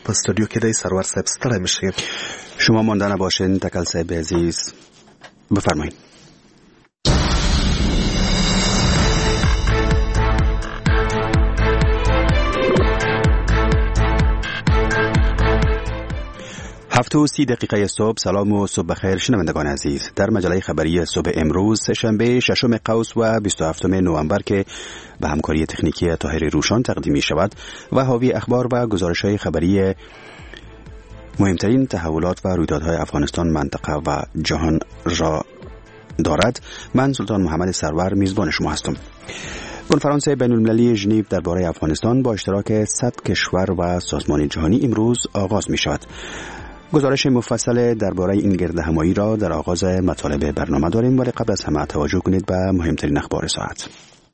په استودیو کې دی. سرور صاحب ستړی مشي. شما مانده نباشین. تکل صاحب عزیز بفرمایید. هفته و 30 دقیقه صبح. سلام و صبح بخیر شنوندگان عزیز. در مجله خبری صبح امروز سه‌شنبه 6 قوس و 27 نوامبر که به همکاری تکنیکی طاهر روشان تقدیم می شود و حاوی اخبار و گزارش‌های خبری مهمترین تحولات و رویدادهای افغانستان، منطقه و جهان را دارد. من سلطان محمد سرور میزبان شما هستم. کنفرانس بین‌المللی ژنو درباره افغانستان با اشتراک 100 کشور و سازمان جهانی امروز آغاز می شود. گزارش مفصل درباره این گردهمایی را در آغاز مطالب برنامه داریم، ولی قبل از همه توجه کنید به مهمترین اخبار ساعت.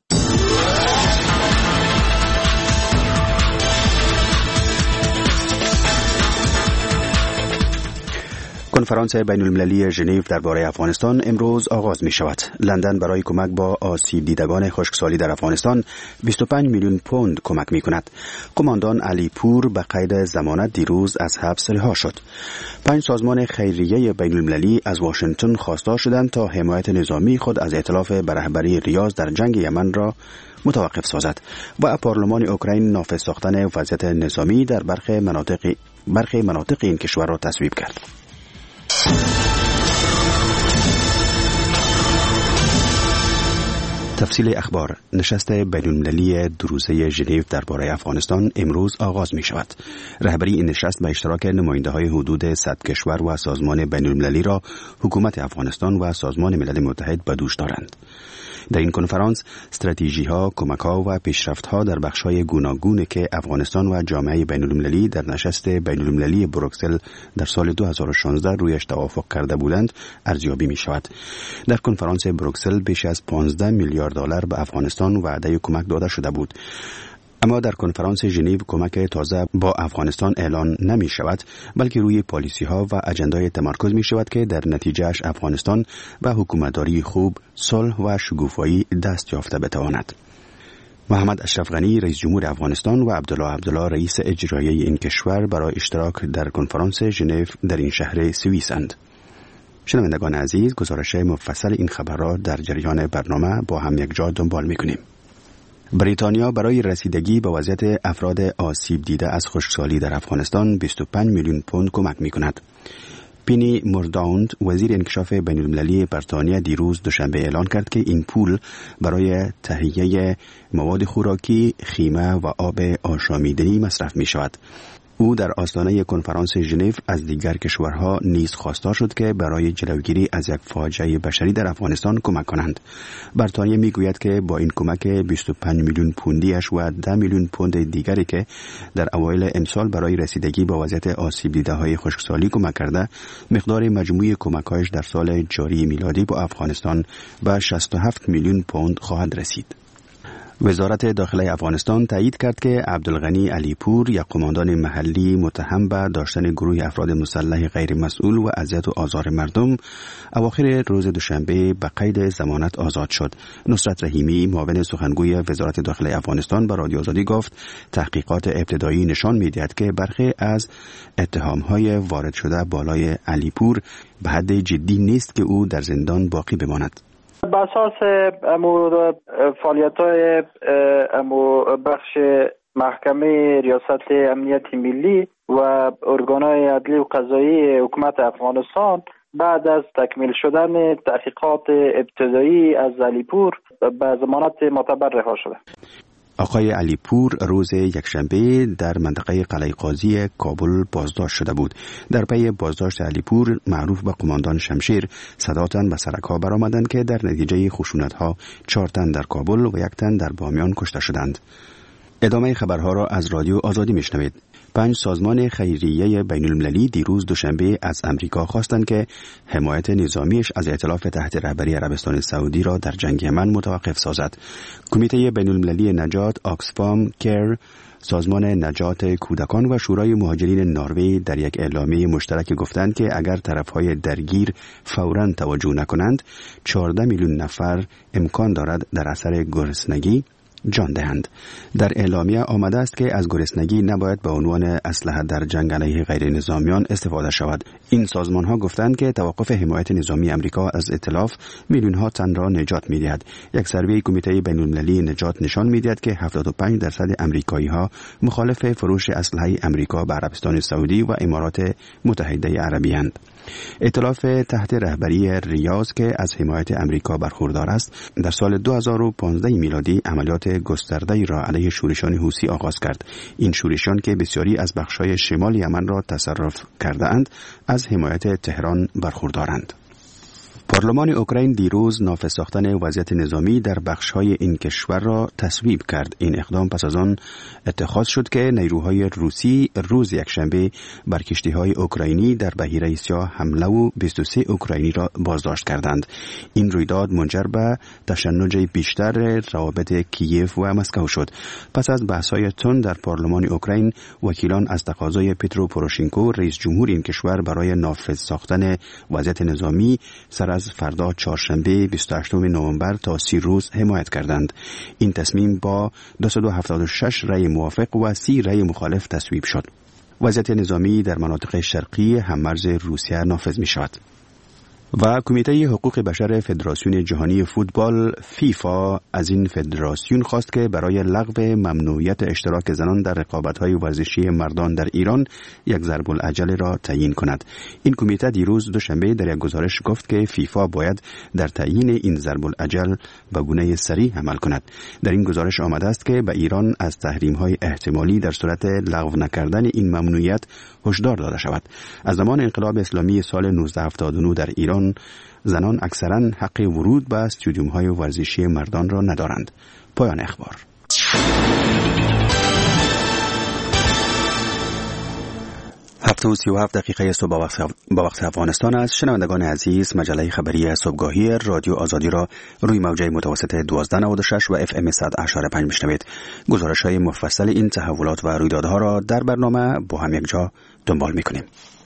کنفرانس بین‌المللی ژنو درباره افغانستان امروز آغاز می شود. لندن برای کمک با آسیب دیدگان خشکسالی در افغانستان 25 میلیون پوند کمک می کند. قماندان علی پور به قید ضمانت دیروز از حبس رها شد. 5 سازمان خیریه بین‌المللی از واشنگتن خواستار شدند تا حمایت نظامی خود از ائتلاف به رهبری ریاض در جنگ یمن را متوقف سازد و پارلمان اوکراین نافذ ساختن وضعیت نظامی در برخی مناطق این کشور را تصویب کرد. تفصیل اخبار. نشست بین‌المللی دو روزه ژنو درباره افغانستان امروز آغاز می شود. رهبری این نشست به اشتراک نماینده‌های حدود 100 کشور و سازمان بین‌المللی را حکومت افغانستان و سازمان ملل متحد به دوش دارند. در این کنفرانس استراتژی‌ها، کمک‌ها و پیشرفت‌ها در بخش‌های گوناگونی که افغانستان و جامعه بین‌المللی در نشست بین‌المللی بروکسل در سال 2016 رویش توافق کرده بودند ارزیابی می‌شود. در کنفرانس بروکسل بیش از 15 میلیارد دلار به افغانستان وعده کمک داده شده بود. اما در کنفرانس ژنو کمک تازه با افغانستان اعلان نمی شود، بلکه روی پالیسی ها و اجندای تمرکز می شود که در نتیجهش افغانستان به حکومتداری خوب، صلح و شکوفایی دست یافته بتواند. محمد اشرف غنی رئیس جمهور افغانستان و عبدالله رئیس اجرایی این کشور برای اشتراک در کنفرانس ژنو در این شهر سوئیسند. شنوندگان عزیز، گزارش مفصل این خبر را در جریان برنامه با هم یک جا دنبال می کنیم. بریتانیا برای رسیدگی به وضعیت افراد آسیب دیده از خشکسالی در افغانستان 25 میلیون پوند کمک می کند. پینی مورداوند، وزیر انکشاف بین‌المللی بریتانیا، دیروز دوشنبه اعلان کرد که این پول برای تهیه مواد خوراکی، خیمه و آب آشامیدنی مصرف می شود. او در آستانه کنفرانس ژنو از دیگر کشورها نیز خواستار شد که برای جلوگیری از یک فاجعه بشری در افغانستان کمک کنند. بریتانیا میگوید که با این کمک 25 میلیون پوندیش و 10 میلیون پوند دیگری که در اوایل امسال برای رسیدگی به وضعیت آسیب دیده‌های خشکسالی کمک کرده، مقدار مجموعی کمک‌هایش در سال جاری میلادی با افغانستان به 67 میلیون پوند خواهد رسید. وزارت داخلی افغانستان تایید کرد که عبدالغنی علی پور، یک قماندان محلی متهم به داشتن گروه افراد مسلح غیر مسئول و اذیت و آزار مردم، اواخر روز دوشنبه به قید ضمانت آزاد شد. نصرت رحیمی، معاون سخنگوی وزارت داخلی افغانستان، به رادیو آزادی گفت تحقیقات ابتدایی نشان می‌دهد که برخی از اتهام‌های وارد شده بالای علی پور به حد جدی نیست که او در زندان باقی بماند. به اساس فعالیت‌های بخش محکمه ریاست امنیت ملی و ارگان‌های عدلی و قضایی حکومت افغانستان، بعد از تکمیل شدن تحقیقات ابتدایی از علی پور به ضمانت معتبر رها شده. آقای علی پور روز یکشنبه در منطقه قلعه قاضی کابل بازداشت شده بود. در پی بازداشت علی پور، معروف به قماندان شمشیر، صدا تن به سرک‌ها برآمدند که در نتیجه خشونت‌ها 4 تن در کابل و 1 تن در بامیان کشته شدند. ادامه خبرها را از رادیو آزادی میشنوید. 5 سازمان خیریه بین‌المللی دیروز دوشنبه از امریکا خواستند که حمایت نظامیش از ائتلاف تحت رهبری عربستان سعودی را در جنگ یمن متوقف سازد. کمیته بین‌المللی نجات، آکسفام، کیر، سازمان نجات کودکان و شورای مهاجرین نروژ در یک اعلامیه مشترک گفتند که اگر طرفهای درگیر فوراً توجه نکنند، 14 میلیون نفر امکان دارد در اثر گرسنگی جان دهند. در اعلامیه آمده است که از گرسنگی نباید به عنوان اسلحه در جنگ علیه غیر نظامیان استفاده شود. این سازمان ها گفتند که توقف حمایت نظامی امریکا از ائتلاف میلیون ها تن را نجات می‌دهد. یک سروی کمیته بین‌المللی نجات نشان می‌دهد که 75% امریکایی ها مخالف فروش اسلحه امریکا به عربستان سعودی و امارات متحده عربی اند. ائتلاف تحت رهبری ریاض که از حمایت امریکا برخوردار است، در سال 2015 میلادی عملیات گسترده‌ای را علیه شورشان حوثی آغاز کرد. این شورشان که بسیاری از بخش‌های شمال یمن را تصرف کرده اند، از حمایت تهران برخوردارند. پارلمان اوکراین دیروز نافذ ساختن وضعیت نظامی در بخش‌های این کشور را تصویب کرد. این اقدام پس از آن اتخاذ شد که نیروهای روسی روز یکشنبه بر کشتی‌های اوکراینی در بحیره سیاه حمله و 23 اوکراینی را بازداشت کردند. این رویداد منجر به تشنج بیشتر روابط کیف و مسکو شد. پس از بحث‌های تند در پارلمان اوکراین، وکیلان از تقاضای پترو پوروشنکو رئیس جمهور این کشور برای نافذ ساختن وضعیت نظامی سر از فردا چهارشنبه 28 نوامبر تا 30 روز حمایت کردند. این تصمیم با 276 رأی موافق و 30 رأی مخالف تصویب شد. وضعیت نظامی در مناطق شرقی هممرز روسیه نافذ می شود. و کمیته حقوق بشر فدراسیون جهانی فوتبال فیفا از این فدراسیون خواست که برای لغو ممنوعیت اشتراک زنان در رقابت‌های ورزشی مردان در ایران یک ضرب العجل را تعیین کند. این کمیته دیروز دوشنبه در یک گزارش گفت که فیفا باید در تعیین این ضرب العجل به گونه سریع عمل کند. در این گزارش آمده است که به ایران از تحریم‌های احتمالی در صورت لغو نکردن این ممنوعیت هشدار داده شود. از زمان انقلاب اسلامی سال 1979 در ایران زنان اکثراً حق ورود به استادیوم‌های ورزشی مردان را ندارند. پایان اخبار. 7:37 صبح با وقت افغانستان است. شنوندگان عزیز، مجله خبری صبحگاهی رادیو آزادی را روی موجه متوسط 1296 و FM 100.5 میشنوید. گزارش‌های مفصل این تحولات و رویدادها را در برنامه با هم یک جا دنبال می‌کنیم.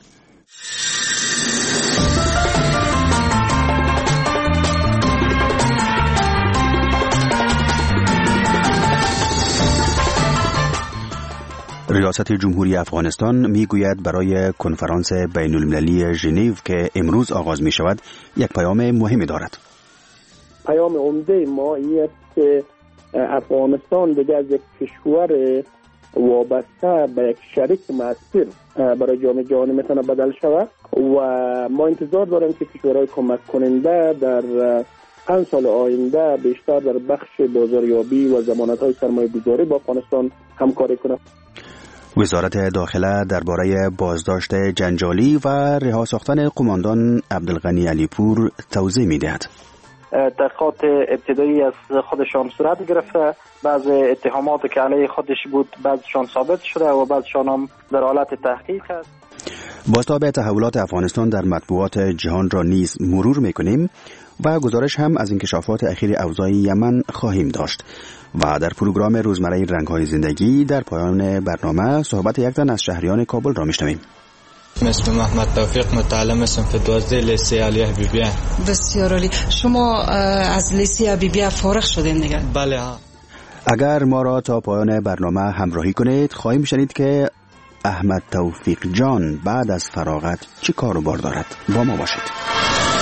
ریاست جمهوری افغانستان میگوید برای کنفرانس بین المللی ژنو که امروز آغاز می شود یک پیام مهمی دارد. پیام عمده ما این است که افغانستان دیگر از یک کشور وابسته به یک شریک مؤثر برای جامعه جهانی میتونه بدل شود و ما انتظار داریم که کشورهای کمک کننده در 5 سال آینده بیشتر در بخش بازاریابی و ضمانت‌های سرمایه‌گذاری با افغانستان همکاری کنند. وزارت داخله درباره بازداشت جنجالی و رها ساختن قماندان عبدالغنی علیپور توضیح می‌دهد. تحقیقات ابتدایی از خودشان صورت گرفته، بعض اتهامات که علیه خودش بود بعضشان ثابت شده و بعضشان هم در حالت تحقیق است. بازتاب تحولات افغانستان در مطبوعات جهان را نیز مرور می‌کنیم و گزارش هم از انکشافات اخیر اوضاع یمن خواهیم داشت. و در پروگرام روزمره رنگ‌های زندگی در پایان برنامه صحبت یک تن از شهریان کابل را میشنویم. اسم محمد توفیق، متعلم صنف 12 لیسه علی حبیبیه. بسیار عالی. شما از لیسه حبیبیه فارغ شدین دیگه؟ بله. اگر ما را تا پایان برنامه همراهی کنید خواهیم شنید که احمد توفیق جان بعد از فراغت چی کار و بار دارد. با ما باشید.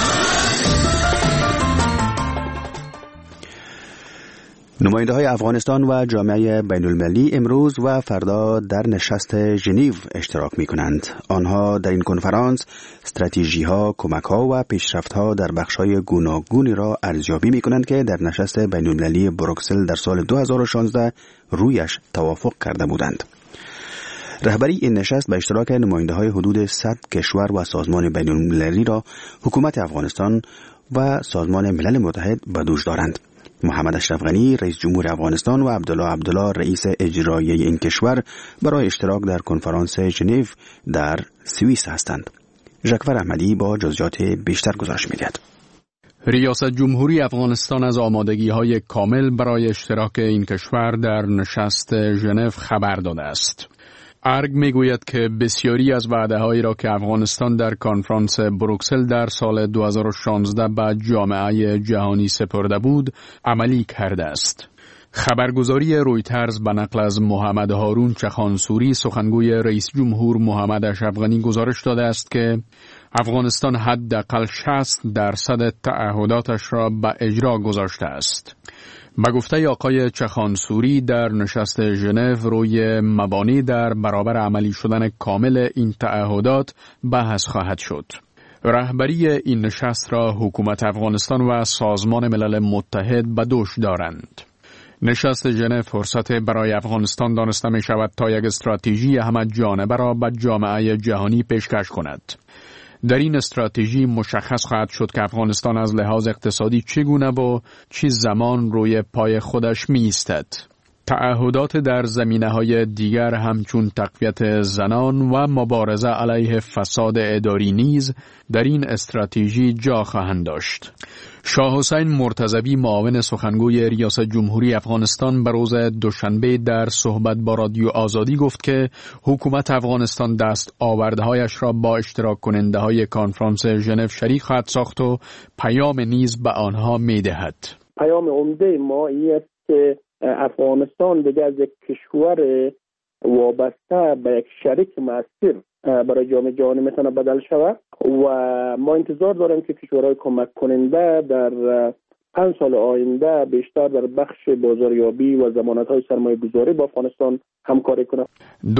نماینده‌های افغانستان و جامعه بین‌المللی امروز و فردا در نشست ژنو اشتراک می‌کنند. آنها در این کنفرانس استراتژی‌ها، کمک‌ها و پیشرفت‌ها در بخش‌های گوناگونی را ارزیابی می‌کنند که در نشست بین‌المللی بروکسل در سال 2016 رویش توافق کرده بودند. رهبری این نشست به اشتراک نماینده‌های حدود 100 کشور و سازمان بین‌المللی را حکومت افغانستان و سازمان ملل متحد به دوش دارند. محمد اشرف غنی رئیس جمهور افغانستان و عبدالله رئیس اجرایی این کشور برای اشتراک در کنفرانس ژنو در سوئیس هستند. ژکور احمدی با جزئیات بیشتر گزارش می‌دهد. ریاست جمهوری افغانستان از آمادگی‌های کامل برای اشتراک این کشور در نشست ژنو خبر داده است. ارگ میگوید که بسیاری از وعده‌هایی را که افغانستان در کنفرانس بروکسل در سال 2016 به جامعه جهانی سپرده بود عملی کرده است. خبرگزاری رویترز به نقل از محمد هارون چخانسوری سخنگوی رئیس جمهور محمد اشرف غنی گزارش داده است که افغانستان حداقل 60% تعهداتش را به اجرا گذاشته است. به گفته آقای چخانسوری در نشست ژنو روی مبانی در برابر عملی شدن کامل این تعهدات بحث خواهد شد. رهبری این نشست را حکومت افغانستان و سازمان ملل متحد به دوش دارند. نشست ژنو فرصت برای افغانستان دانسته می شود تا یک استراتژی همه جانبه را به جامعه جهانی پیشکش کند. در این استراتژی مشخص خواهد شد که افغانستان از لحاظ اقتصادی چگونه و چه زمان روی پای خودش می ایستد. تعهدات در زمینه‌های دیگر همچون تقویت زنان و مبارزه علیه فساد اداری نیز در این استراتژی جا خواهند داشت. شاه حسین مرتضوی معاون سخنگوی ریاست جمهوری افغانستان به روز دوشنبه در صحبت با رادیو آزادی گفت که حکومت افغانستان دست آوردهایش را با اشتراک کننده های کنفرانس ژنو شریک خواهد ساخت و پیام نیز به آنها می دهد. پیام عمده ما این که افغانستان دیگه از یک کشور وابسته به یک شریک مؤثر برای جامعه جهانی میتونه بدل شود و ما انتظار داریم که کشورهای کمک کننده در 5 سال آینده بیشتر در بخش بازاریابی و ضمانت‌های سرمایه‌گذاری با افغانستان همکاری کنند.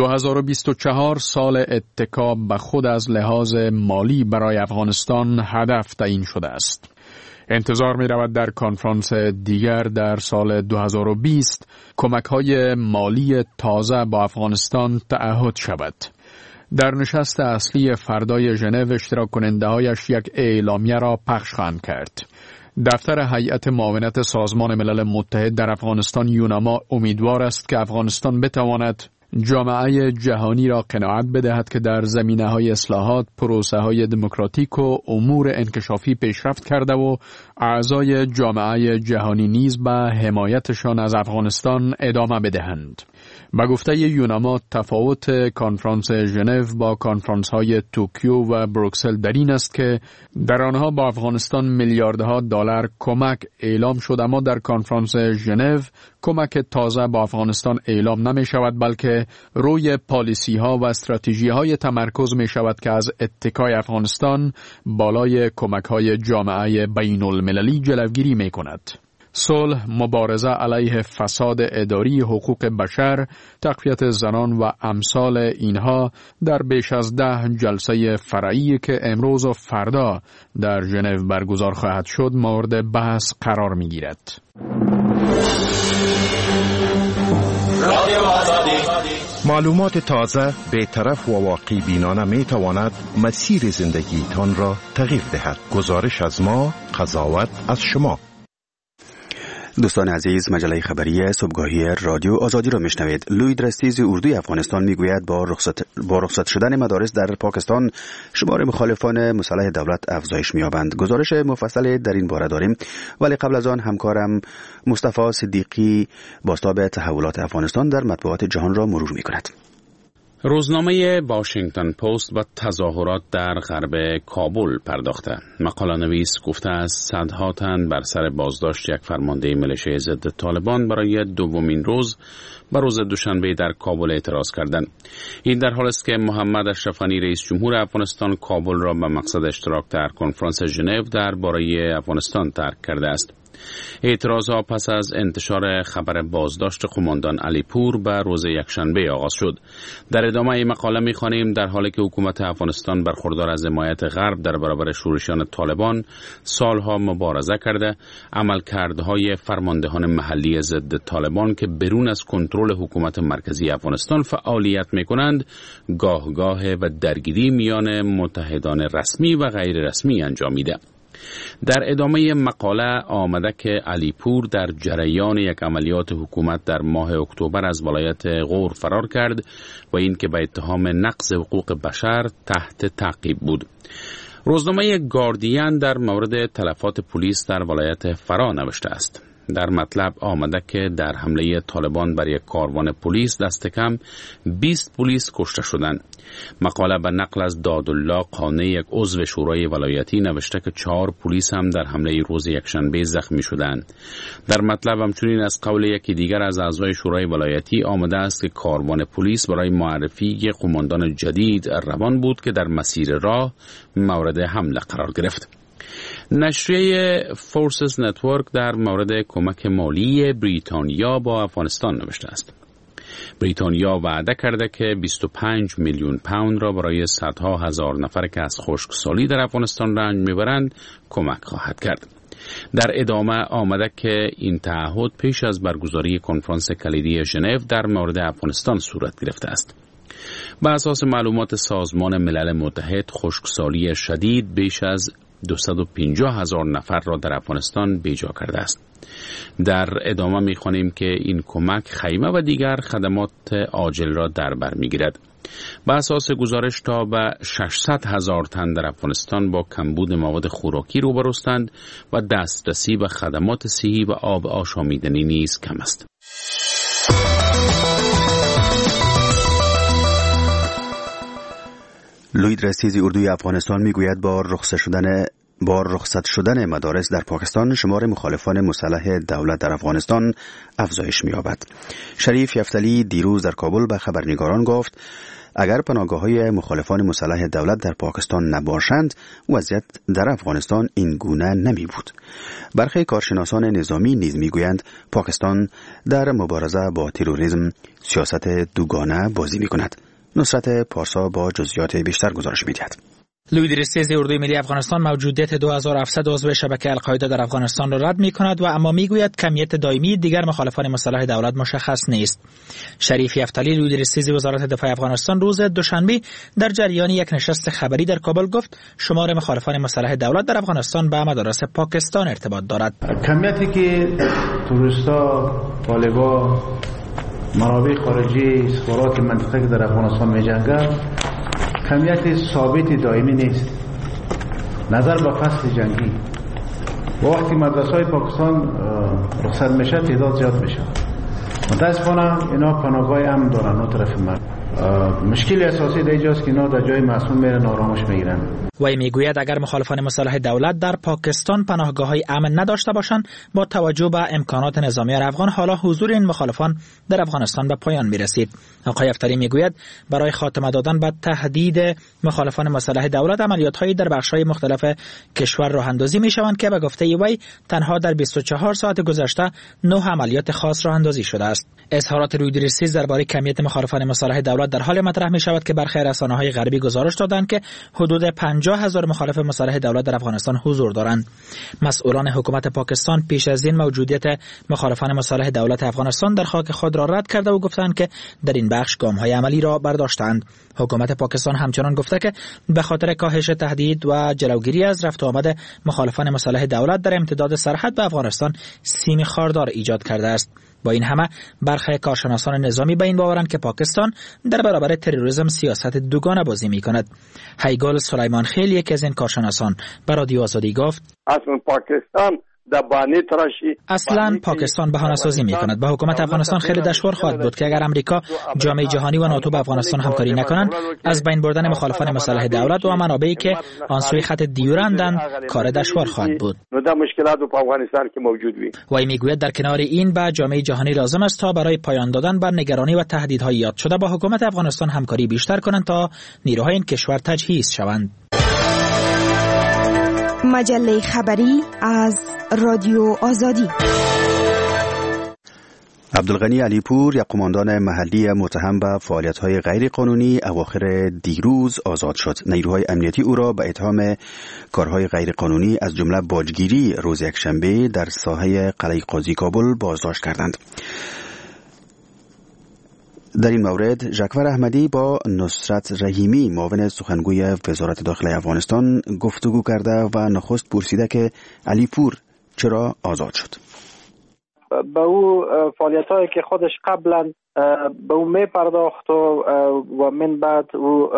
2024 سال اتکا به خود از لحاظ مالی برای افغانستان هدف تعیین شده است. انتظار می رود در کنفرانس دیگر در سال 2020 کمک‌های مالی تازه با افغانستان تعهد شود. در نشست اصلی فردای ژنو اشتراک کننده‌هایش یک اعلامیه را پخش خواهند کرد. دفتر هیئت معاونت سازمان ملل متحد در افغانستان یوناما امیدوار است که افغانستان بتواند جامعه جهانی را قناعت بدهد که در زمینه‌های اصلاحات، پروسه‌های دموکراتیک و امور انکشافی پیشرفت کرده و اعضای جامعه جهانی نیز به حمایتشان از افغانستان ادامه بدهند. به گفته یوناما تفاوت کنفرانس ژنو با کنفرانس‌های توکیو و بروکسل در این است که در آنها با افغانستان میلیاردها دلار کمک اعلام شد، اما در کنفرانس ژنو کمک تازه با افغانستان اعلام نمی شود بلکه روی پالیسی ها و استراتژی های تمرکز می شود که از اتکای افغانستان بالای کمک های جامعه بین المللی جلوگیری می کند. صلح، مبارزه علیه فساد اداری، حقوق بشر، تقویت زنان و امثال اینها در بیش از 10 جلسه فرعی که امروز و فردا در ژنو برگزار خواهد شد مورد بحث قرار می گیرد. معلومات تازه، بی‌طرف و واقع بینانه می تواند مسیر زندگیتان را تغییر دهد. گزارش از ما، قضاوت از شما. دوستان عزیز، مجله خبری صبحگاهی رادیو آزادی را میشنوید. لوید رستیز اردوی افغانستان میگوید با رخصت شدن مدارس در پاکستان شمار مخالفان مسلح دولت افزایش می‌یابند. گزارش مفصلی در این باره داریم، ولی قبل از آن همکارم مصطفی صدیقی بازتاب تحولات افغانستان در مطبوعات جهان را مرور می‌کند. روزنامه واشنگتن پست به تظاهرات در غرب کابل پرداخته. مقاله نویس گفته است صدها تن بر سر بازداشت یک فرمانده میلیشه ضد طالبان برای دومین روز به روز دوشنبه در کابل اعتراض کردند. این در حالی است که محمد اشرف غنی رئیس جمهور افغانستان کابل را به مقصد اشتراک در کنفرانس ژنو درباره افغانستان ترک کرده است. اعتراضها پس از انتشار خبر بازداشت قماندان علیپور به روز یکشنبه آغاز شد. در ادامه این مقاله می‌خوانیم در حالی که حکومت افغانستان برخوردار از حمایت غرب در برابر شورشیان طالبان سالها مبارزه کرده، عملکردهای فرماندهان محلی ضد طالبان که برون از کنترل حکومت مرکزی افغانستان فعالیت می‌کنند، گاه و درگیری میان متحدان رسمی و غیر رسمی انجام میده. در ادامه مقاله آمده که علیپور در جریان یک عملیات حکومت در ماه اکتبر از ولایت غور فرار کرد و این که به اتهام نقض حقوق بشر تحت تعقیب بود. روزنامه گاردین در مورد تلفات پلیس در ولایت فرا نوشته است. در مطلب آمده که در حمله طالبان بر یک کاروان پلیس دست کم 20 پلیس کشته شدند. مقاله به نقل از دادالله قانع، یک عضو شورای ولایتی، نوشته که 4 پلیس هم در حمله روز یکشنبه زخمی شدند. در مطلب همچنین از قول یکی دیگر از اعضای شورای ولایتی آمده است که کاروان پلیس برای معرفی قماندان جدید روان بود که در مسیر راه مورد حمله قرار گرفت. نشریه فورسز نتورک در مورد کمک مالی بریتانیا با افغانستان نوشته است. بریتانیا وعده کرده که 25 میلیون پوند را برای صدها هزار نفر که از خشکسالی در افغانستان رنج میبرند کمک خواهد کرد. در ادامه آمده که این تعهد پیش از برگزاری کنفرانس کلیدی ژنو در مورد افغانستان صورت گرفته است. بر اساس معلومات سازمان ملل متحد، خشکسالی شدید بیش از 250,000 نفر را در افغانستان بیجا کرده است. در ادامه می‌خوانیم که این کمک خیمه و دیگر خدمات عاجل را در بر می‌گیرد. بر اساس گزارش تا به 600,000 تن در افغانستان با کمبود مواد خوراکی روبروستند و دسترسی به خدمات صحی و آب آشامیدنی نیز کم است. لوید رسیزی اردوی افغانستان میگوید با رخصت شدن مدارس در پاکستان شمار مخالفان مسلح دولت در افغانستان افزایش می‌یابد. شریف یفتلی دیروز در کابل به خبرنگاران گفت اگر پناهگاه‌های مخالفان مسلح دولت در پاکستان نباشند وضعیت در افغانستان این گونه نمی بود. برخی کارشناسان نظامی نیز میگویند پاکستان در مبارزه با تروریسم سیاست دوگانه بازی می‌کند. نصرت پارسا با جزئیات بیشتر گزارش می‌دهد. لوید رسیزی اردوی ملی افغانستان موجودیت 2700 عضو شبکه القاعده در افغانستان را رد می‌کند و اما میگوید کمیت دائمی دیگر مخالفان مسلح دولت مشخص نیست. شریف یفتلی لوید رسیزی وزارت دفاع افغانستان روز دوشنبه در جریان یک نشست خبری در کابل گفت شمار مخالفان مسلح دولت در افغانستان به مدارس پاکستان ارتباط دارد. کمیتی که توریستا، طالبا، منابع خارجی استخبارات منطقه در افغانستان می‌جنگند کمیت ثابت دائمی نیست. نظر به فصل جنگی وقتی مدرسه‌های پاکستان رخصت میشه تعداد زیاد میشه. متاسفانه اینا پناهگاه امن دارن اون طرف من. مشکل اساسی در اینجاست که اینا در جای معصوم میرن آرامش میگیرن. وی میگوید اگر مخالفان مسلح دولت در پاکستان پناهگاه‌های امن نداشته باشند با توجه به امکانات نظامی افغان حالا حضور این مخالفان در افغانستان به پایان میرسید. آقای یفتلی میگوید برای خاتمه دادن به تهدید مخالفان مسلح دولت عملیات‌های در بخش‌های مختلف کشور راه اندازی میشوند که به گفته وی تنها در 24 ساعت گذشته 9 عملیات خاص راه اندازی شده است. اظهارات لوید رسیز درباره کمیت مخالفان مسلح دولت در حال مطرح میشود که برخی رسانه‌های غربی گزارش دادند که حدود 50,000 مخالف مسلح دولت در افغانستان حضور دارند. مسئولان حکومت پاکستان پیش از این موجودیت مخالفان مسلح دولت افغانستان در خاک خود را رد کرده و گفتند که در این بخش گام‌های عملی را برداشتند. حکومت پاکستان همچنان گفته که به خاطر کاهش تهدید و جلوگیری از رفت و آمد مخالفان مسلح دولت در امتداد سرحد به افغانستان سیم خاردار ایجاد کرده است. با این همه برخی کارشناسان نظامی به این باورند که پاکستان در برابر تروریسم سیاست دوگانه بازی می‌کند. هیگل سلیمان خیل یکی از این کارشناسان به رادیو آزادی گفت اصلا پاکستان بهانه سازی می کند. به حکومت افغانستان خیلی دشوار خواهد بود که اگر امریکا، جامعه جهانی و ناتو به افغانستان همکاری نکنند از بین بردن مخالفان مسلح دولت و منابعی که آن سوی خط دیورندند کار دشوار خواهد بود. وی میگوید در کنار این به جامعه جهانی لازم است تا برای پایان دادن بر نگرانی و تهدیدهای یاد شده با حکومت افغانستان همکاری بیشتر کنند تا نیروهای این کشور تجهیز شوند. مجله خبری از رادیو آزادی. عبدالغنی علیپور، یک قماندان محلی متهم به فعالیت‌های غیرقانونی اواخر دیروز آزاد شد. نیروهای امنیتی او را به اتهام کارهای غیرقانونی از جمله باجگیری روز یکشنبه در ساحه قلعه قاضی کابل بازداشت کردند. در این مورد ژاکور احمدی با نصرت رحیمی معاون سخنگوی وزارت داخلی افغانستان گفتگو کرده و نخست پرسیده که علیپور چرا آزاد شد. به او فعالیت‌هایی که خودش قبلا به او می پرداخت و من بعد او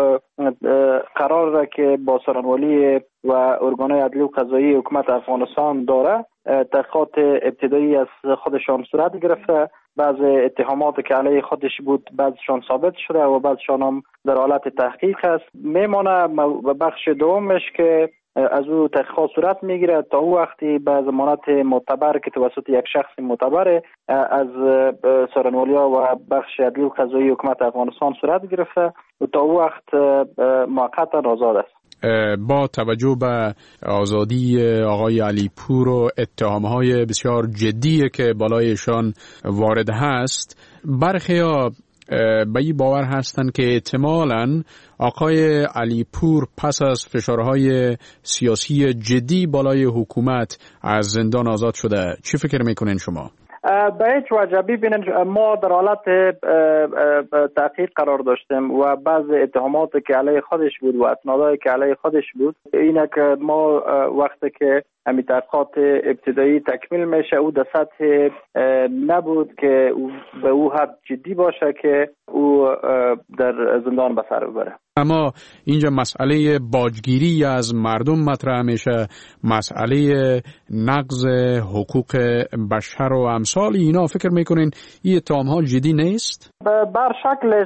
قرار را که با سرانوالی و ارگان‌های عدلی و قضایی حکومت افغانستان داره تحقیقات ابتدایی از خودشان صورت گرفته. بعض اتهامات که علیه خودش بود بعضشان ثابت شده و بعضشان هم در حالت تحقیق است. میمانه بخش دومش که از او تحقیقات صورت میگیره تا او وقتی به ضمانت معتبر که توسط یک شخص معتبر از سارنولیا و بخش عدلی و قضایی حکومت افغانستان صورت گرفته و تا او وقت موقتا آزاد است. با توجه به آزادی آقای علی پور و اتهامهای بسیار جدی که بالایشان وارد هست، برخیا به این باور هستند که احتمالاً آقای علی پور پس از فشارهای سیاسی جدی بالای حکومت از زندان آزاد شده. چی فکر میکنین شما؟ به هیچ وجه ببینید، ما در حالت تحقیق قرار داشتیم و بعض اتهامات که علیه خودش بود و اسنادهای که علیه خودش بود، اینه که ما وقتی که همین تحقیقات ابتدایی تکمیل میشه او در سطح نبود که به او حد جدی باشه که او در زندان به سر ببره. اما اینجا مسئله باجگیری از مردم مطرح میشه، مسئله نقض حقوق بشر و امثال اینا. فکر میکنین این اتهام‌ها جدی نیست؟ بر شکلش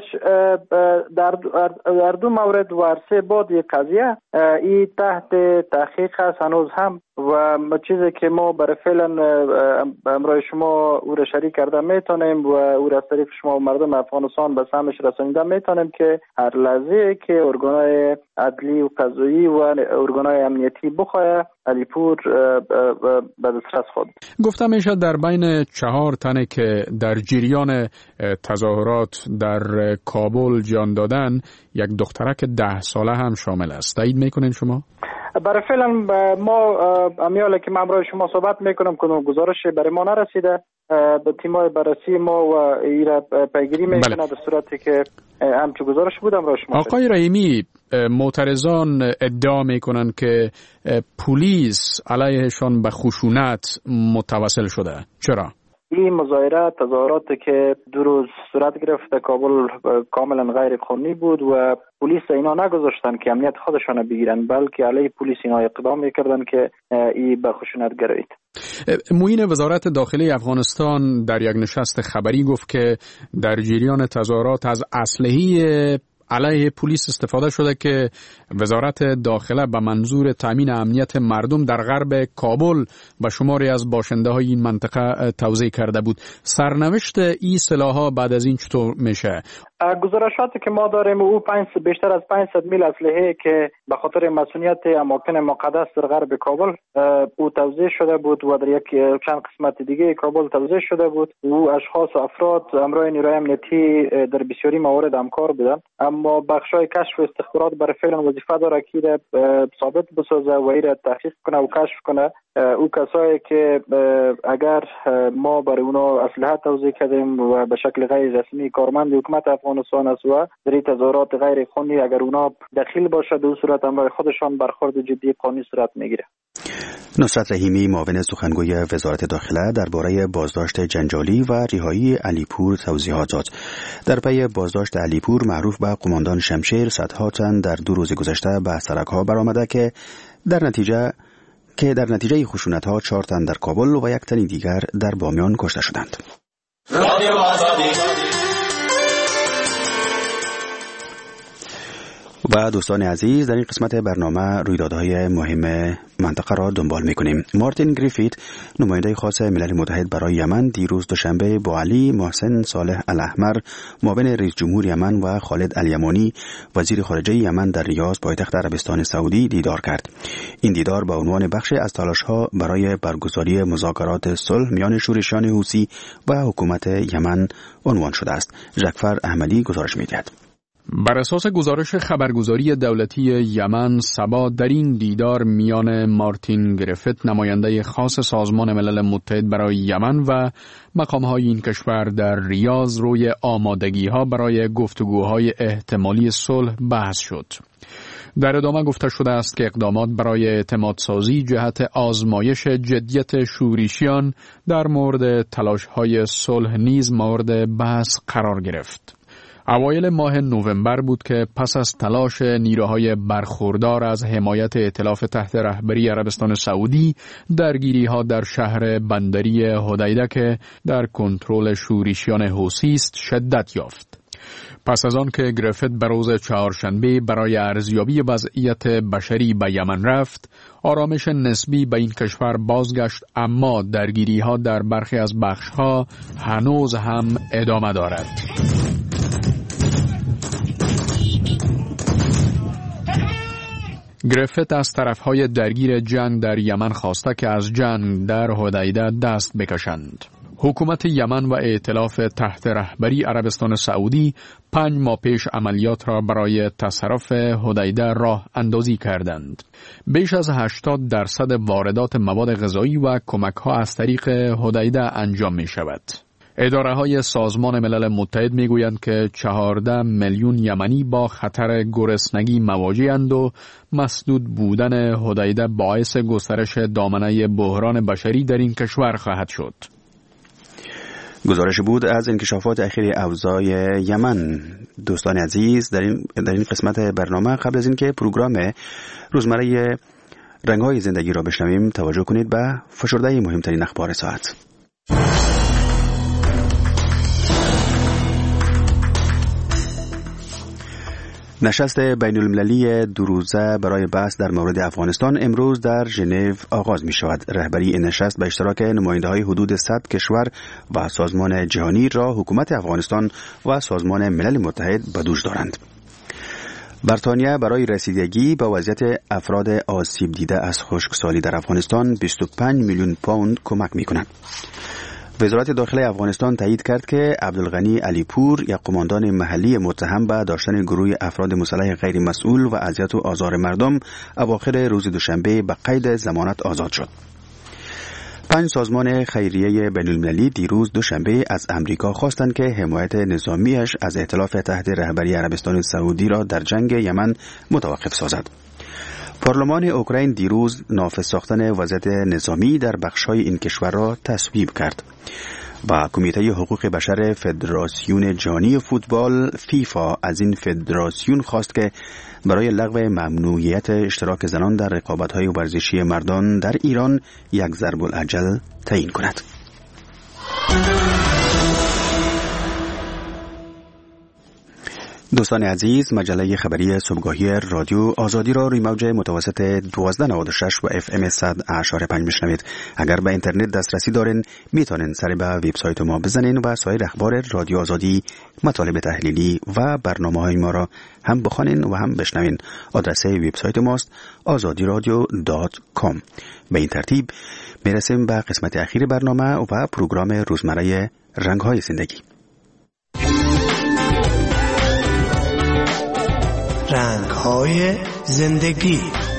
در دو مورد و سه بعد قضیه این تحت تحقیق است هنوز هم و چیزی که ما برای فعلا امروز شما او را شریک کرده میتونیم و او را از طریق شما مردم افغانستان به سهمش رسانیده میتونیم که هر لحظه که ارگان‌های عدلی و قضایی و ارگان‌های امنیتی بخواه علی پور به دسترس خود. گفته میشه در بین 4 تنه که در جریان تظاهرات در کابل جان دادن یک دخترک 10 ساله هم شامل است. تایید میکنین شما؟ برای فعلا ما امیاله که امروز شما صحبت میکنم که گزارش برای ما نرسیده، به تیمای بررسی ما و ایره پیگیری میکنه در صورتی که همچون گزارش بود امروز شما. آقای رحیمی، معترضان ادعا میکنن که پلیس علیهشان به خشونت متوسل شده. چرا؟ این مظاهره تظاهراتی که 2 روز صورت گرفت کابل کاملا غیر قانونی بود و پلیس اینا نگذاشتن که امنیت خودشان بگیرن، بلکه علیه پلیس اینا اقدام میکردن که این به خشونت گرایید. معین وزارت داخلی افغانستان در یک نشست خبری گفت که در جریان تظاهرات از اسلحه علیه پلیس استفاده شده که وزارت داخله به منظور تامین امنیت مردم در غرب کابل به شماری از باشنده های این منطقه توزیع کرده بود. سرنوشت این سلاح‌ها بعد از این چطور میشه؟ گزارشاتی که ما داریم او بیشتر از 500 میل اسلحه که به خاطر مسئولیت اماکن مقدس در غرب کابل او توزیع شده بود و در یک چند قسمت دیگه کابل توزیع شده بود. او اشخاص و افراد همراه نیروی امنیتی در بسیاری موارد همکار بودند، اما بخشای کشف و استخبارات برای فعلا وظیفه داره که ثابت بسازه و ایره تحقیق کنه و کشف کنه او کسایی که اگر ما برای اونا اسلحه توزیع کردیم و به شکل غیر رسمی کارمند حکومت افغانستان است و در تظاهرات غیر قانونی اگر اونا دخیل باشه در صورت همراه خودشان برخورد جدی قانونی صورت میگیره. نصرت رحیمی، معاون سخنگوی وزارت داخله، درباره بازداشت جنجالی و رهایی علی پور توضیحات داد. در پی بازداشت علی پور معروف به قماندان شمشیر، صدها تن در 2 روز گذشته به سرک‌ها برآمده که در نتیجه خشونت‌ها 4 تن در کابل و 1 تن دیگر در بامیان کشته شدند. و دوستان عزیز، در این قسمت برنامه رویدادهای مهم منطقه را دنبال می‌کنیم. مارتین گریفیت، نماینده خاص ملل متحد برای یمن، دیروز دوشنبه با علی محسن صالح الاحمر، معاون رئیس جمهور یمن و خالد الیمانی، وزیر خارجه یمن، در ریاض پایتخت عربستان سعودی دیدار کرد. این دیدار به عنوان بخشی از تلاش‌ها برای برگزاری مذاکرات صلح میان شورشیان حوثی و حکومت یمن عنوان شده است. جعفر احمدی گزارش می‌دهد. بر اساس گزارش خبرگزاری دولتی یمن، سبا در این دیدار میان مارتین گریفیت، نماینده خاص سازمان ملل متحد برای یمن و مقام‌های این کشور در ریاض روی آمادگی‌ها برای گفتگوهای احتمالی صلح بحث شد. در ادامه گفته شده است که اقدامات برای اعتمادسازی جهت آزمایش جدیت شورشیان در مورد تلاش‌های صلح نیز مورد بحث قرار گرفت. اوایل ماه نوامبر بود که پس از تلاش نیروهای برخوردار از حمایت ائتلاف تحت رهبری عربستان سعودی، درگیری‌ها در شهر بندری حدیده که در کنترل شورشیان حوثی است شدت یافت. پس از آن که گریفیت به روز چهارشنبه برای ارزیابی وضعیت بشری به یمن رفت، آرامش نسبی به این کشور بازگشت، اما درگیری‌ها در برخی از بخش‌ها هنوز هم ادامه دارد. گریفیت از طرفهای درگیر جنگ در یمن خواسته که از جنگ در حدیده دست بکشند. حکومت یمن و ائتلاف تحت رهبری عربستان سعودی 5 ماه پیش عملیات را برای تصرف حدیده راه اندازی کردند. بیش از 80% واردات مواد غذایی و کمک‌ها از طریق حدیده انجام می شود. اداره های سازمان ملل متحد می گویند که 14 میلیون یمنی با خطر گرسنگی مواجه‌اند و مسدود بودن حدیده باعث گسترش دامنه بحران بشری در این کشور خواهد شد. گزارش بود از انکشافات اخیر اوضاع یمن. دوستان عزیز، در این قسمت برنامه قبل از اینکه پروگرام روزمره رنگ‌های زندگی را بشنویم، توجه کنید به فشرده مهمترین اخبار ساعت. نشست بین المللی 2 روزه برای بحث در مورد افغانستان امروز در ژنو آغاز می شود. رهبری این نشست به اشتراک نماینده‌های حدود 100 کشور و سازمان جهانی را حکومت افغانستان و سازمان ملل متحد به دوش دارند. بریتانیا برای رسیدگی به وضعیت افراد آسیب دیده از خشکسالی در افغانستان 25 میلیون پوند کمک می کند. وزارت داخله افغانستان تایید کرد که عبدالغنی علیپور، یک قماندان محلی متهم به داشتن گروه افراد مسلح غیر مسئول و اذیت و آزار مردم، اواخر روز دوشنبه به قید ضمانت آزاد شد. 5 سازمان خیریه بین‌المللی دیروز دوشنبه از امریکا خواستند که حمایت نظامیش از ائتلاف تحت رهبری عربستان سعودی را در جنگ یمن متوقف سازد. پارلمان اوکراین دیروز نافذ ساختن وضعیت نظامی در بخش‌های این کشور را تصویب کرد و کمیته حقوق بشر فدراسیون جهانی فوتبال فیفا از این فدراسیون خواست که برای لغو ممنوعیت اشتراک زنان در رقابت‌های ورزشی مردان در ایران یک ضرب الاجل تعیین کند. دوستان عزیز، مجله خبری صبحگاهی رادیو آزادی را روی موج متوسط 1296 و FM 100.5 میشنوید. اگر به اینترنت دسترسی دارین میتونین سری به وبسایت ما بزنین و سایر اخبار رادیو آزادی، مطالب تحلیلی و برنامه‌های ما را هم بخوانین و هم بشنوین. آدرس وبسایت ماست azadiradyo.com. به این ترتیب میرسیم به قسمت اخیر برنامه و پروگرام روزمره رنگ‌های زندگی. رنگ‌های زندگی.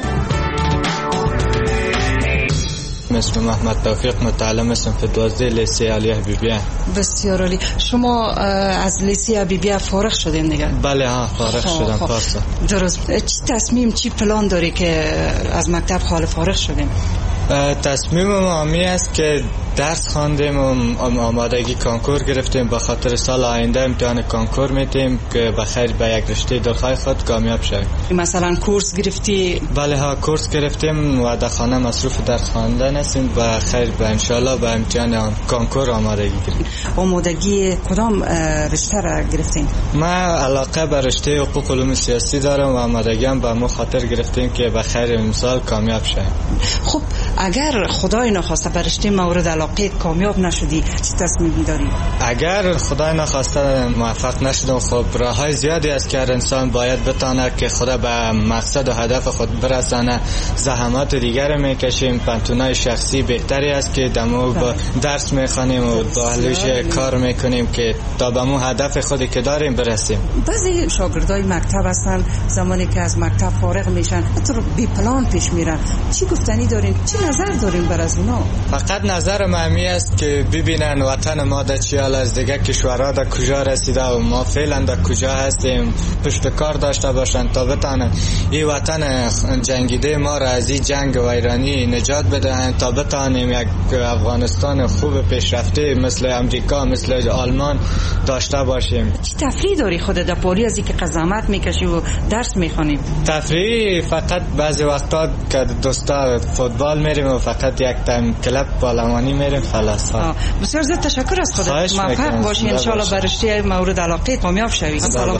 اسم محمد توفیق، متعلم صنف 12 لیسه علی حبیبیه. بسیار عالی. شما از لیسه حبیبیه فارغ شدین دیگه؟ بله ها، فارغ شدم پارسا. درست. چی تصمیم، چی پلان داری که از مکتب حال فارغ شدیم؟ تصمیم ما همی است که درس خواندیم و آمادگی کنکور گرفتیم، به خاطر سال آینده امتحان کنکور میتیم که بخیر به یک رشته دلخواه خود کامیاب شویم. مثلا کورس گرفتی؟ بله ها، کورس گرفتیم و در خانه مصروف درس خواندن هستیم و خیر به انشالله به امتحان کنکور آمادگی گرفتیم. آمادگی کدام رشته را گرفتیم؟ ما علاقه به رشته حقوق علوم سیاسی دارم و آمادگی هم به مو خاطر گرفتیم که بخیر امسال کامیاب شویم. خب اگر خدای نخواسته به رشته مورد علاقه کامیاب نشدی، چه تصمیمی داری؟ اگر خدای نخواسته موفق نشدم، خب راه‌های زیادی است که هر انسان باید بتونه که خدا به مقصد و هدف خود برسانه. زحمات دیگر میکشیم، پنتونای شخصی بهتری است که دمو با درس میخوانیم و با اهلش کار میکنیم که تا به مو هدف خودی که داریم برسیم. بعضی شاگردای مکتب هستن زمانی که از مکتب فارغ میشن بی پلان پیش میرن. چی گفتنی دارین؟ چی نظر دارین بر از اونا؟ فقط نظر همی است که ببینن وطن ما در چه حال است، دیگه کشورها در کجا رسیده و ما فعلا در کجا هستیم، پشت کار داشته باشن تا بتانن این وطن جنگیده ما را از این جنگ ویرانی نجات بدهن، تا بتانیم یک افغانستان خوب پیشرفته مثل امریکا مثل آلمان داشته باشیم. چی تفریح داری خودت در پاری از اینکه قزامت میکشی و درس میخونیم؟ تفریح فقط بعضی وقتا که دوستا فوتبال میریم و فقط یک تایم کلاب پارلمانی میریم خلاص. بسیار زیاد تشکر از خودت، موفق باشی ان شاء الله بر رشته مورد علاقه کامیاب شوی. سلام.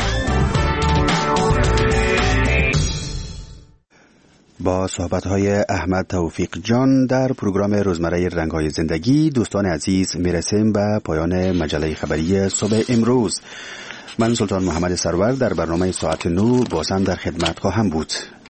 با صحبت‌های احمد توفیق جان در پروگرام روزمره رنگ‌های زندگی دوستان عزیز میرسیم به پایان مجله خبری صبح امروز. من سلطان محمد سرور در برنامه ساعت 9 بازم در خدمت خواهم بود.